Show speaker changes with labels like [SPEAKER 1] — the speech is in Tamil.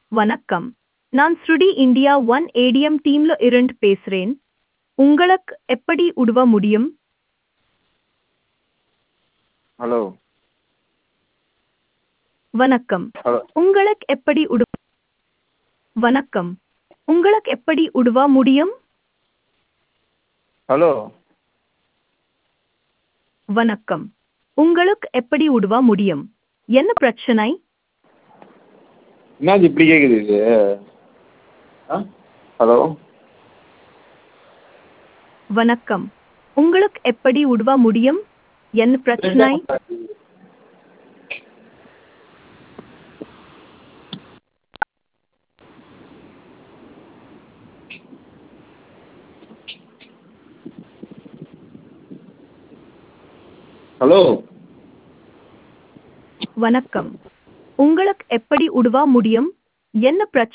[SPEAKER 1] வணக்கம். நான் ஸ்ருடி இந்தியா ஒன் ஏடிஎம் டீம்ல இருந்து பேசுறேன். உங்களுக்கு எப்படி உதவ முடியும்?
[SPEAKER 2] ஹலோ
[SPEAKER 1] வணக்கம்.
[SPEAKER 2] ஹலோ
[SPEAKER 1] உங்களுக்கு எப்படி உதவ வணக்கம். உங்களுக்கு எப்படி உதவ முடியும்?
[SPEAKER 2] ஹலோ
[SPEAKER 1] வணக்கம். உங்களுக்கு எப்படி உதவ முடியும்? என்ன பிரச்சனை?
[SPEAKER 2] என்னது இப்படி கேட்குது இது? ஆ ஹலோ
[SPEAKER 1] வணக்கம். உங்களுக்கு எப்படி உதவ முடியும்? என்ன பிரச்சனை?
[SPEAKER 2] ஹலோ
[SPEAKER 1] வணக்கம். உங்களுக்கு எப்படி உதவ முடியும்? என்ன பிரச்சனை?